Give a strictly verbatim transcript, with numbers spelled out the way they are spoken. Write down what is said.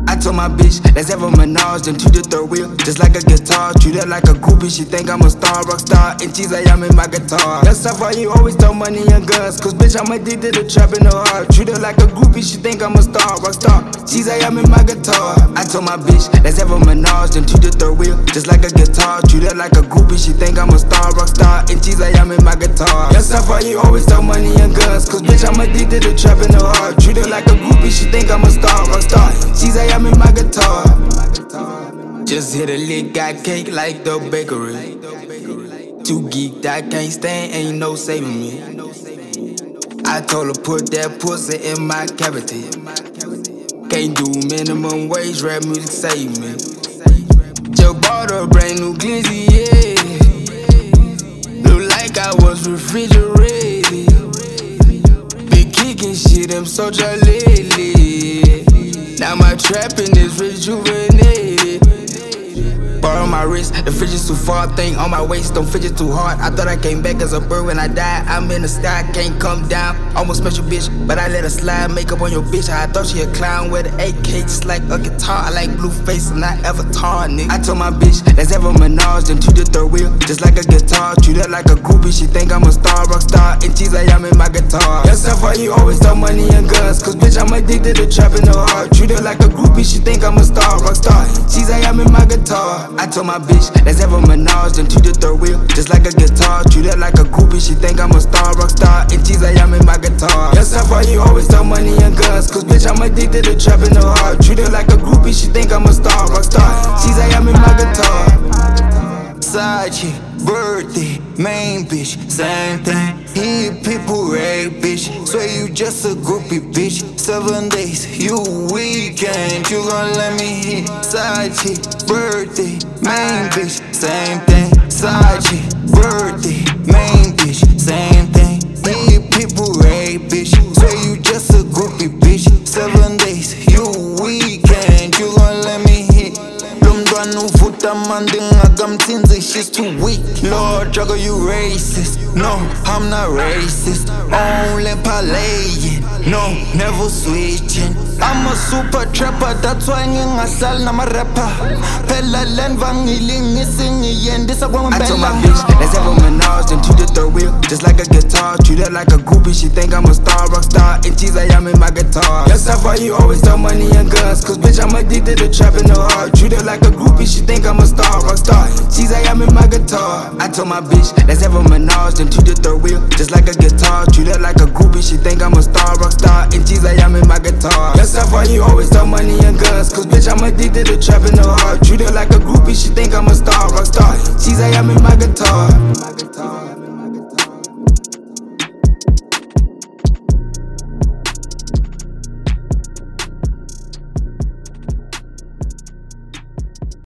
I told my bitch, let's have a menage, then to the third wheel, just like a guitar. Treat her like a groupie, she think I'm a star, rock star. And cheese, I am in my guitar. That's how far you always throw money and guns, cause bitch, I'm addicted to trapping her heart. Treat her like a groupie, she think I'm a star, rock star. Cheese, I am in my guitar. I told my bitch, let's have a menage, then to the third wheel, just like a guitar. Treat her like a groupie, she think I'm a star, rock star. And cheese, I am in my guitar. That's how far you always throw money and guns, cause bitch, I'm addicted to trapping her heart. Treat her like a groupie, she think I'm a star, rock star. Cheese, I am in my guitar. Just hit a lick, got cake like the bakery. Too geeked, I can't stand, ain't no saving me. I told her put that pussy in my cavity. Can't do minimum wage, rap music save me. Just bought a brand new glizzy, yeah. Look like I was refrigerated. Been kicking shit, I'm so lately. Now my trapping is rejuvenated. Borrow my wrist, the fridge is too far. Thing on my waist, don't fidget too hard. I thought I came back as a bird when I died. I'm in the sky, can't come down. Almost met your bitch, but I let her slide. Makeup on your bitch, I thought she a clown with an A K just like a guitar. I like blue face and not Avatar, nigga. I told my bitch, let's have a menage, then to the third wheel, just like a guitar. Treat her like a groupie, she think I'm a star, rock star. And cheese, I am in my guitar. That's how far you always throw money and guns, cause bitch, I'm addicted to trapping her heart. Treat her like a groupie, she think I'm a star, rock star. Cheese, I am in my guitar. I told my bitch, let's have a menage, then to the third wheel, just like a guitar. Treat her like a groupie, she think I'm a star, rock star. And cheese, I am in my guitar. That's how far you always throw money and guns, cause bitch, I'm addicted to trapping her heart. Treat her like a groupie, she think I'm a star, rock star. Cheese, I am in my guitar. Side chick, birthday, main bitch, same thing. Hit people rape, bitch. Swear you just a groupie, bitch. Seven days, you weekend, you gon' let me hit. Side chick, birthday, main bitch, same thing. Side chick, birthday, main bitch, same thing. Hit people rape, bitch. Swear you just a groupie, bitch. Seven days, you weekend, you gon' let me hit. Lumdwana uvuta mandinga kamtsinzi, she's too weak. Lord Juggle, you racist. No, I'm not racist. Only playing, no, never switching. I'm a super trapper, that's why ngingasal nama rapper. Phela land vangilingisi ngiyendisa kwa I told my ngempela. bitch, let's have a menage, then to the third wheel, just like a guitar. Treat her like a groupie, she think I'm a star, rock star. And cheese, I am in my guitar. That's how far you always throw money and guns, cause bitch, I'm addicted to trapping her heart. Treat her like a groupie, she think I'm a star, rock star. Cheese, I am in my guitar. I told my bitch, let's have a menage, then to the third wheel, just like a guitar. Treat her like a groupie, she think I'm a star, rock star. And cheese, I am in my guitar. That's how far you always throw money and guns, cause bitch, I'm addicted to trapping her heart. Treat her like a groupie, she think I'm a star, rock star. Cheese, I am in my guitar.